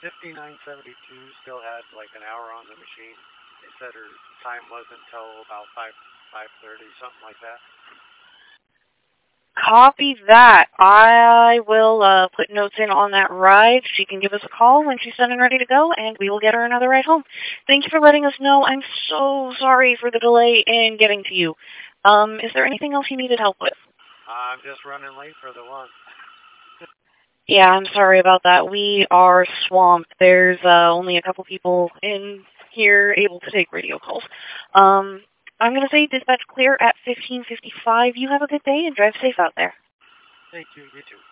5972 still had like an hour on the machine. They said her time wasn't until about 5:30, something like that. Copy that. I will put notes in on that ride. She can give us a call when she's done and ready to go, and we will get her another ride home. Thank you for letting us know. I'm so sorry for the delay in getting to you. Is there anything else you needed help with? I'm just running late for the one. Yeah, I'm sorry about that. We are swamped. There's only a couple people in here able to take radio calls. I'm going to say dispatch clear at 15:55. You have a good day and drive safe out there. Thank you. You too.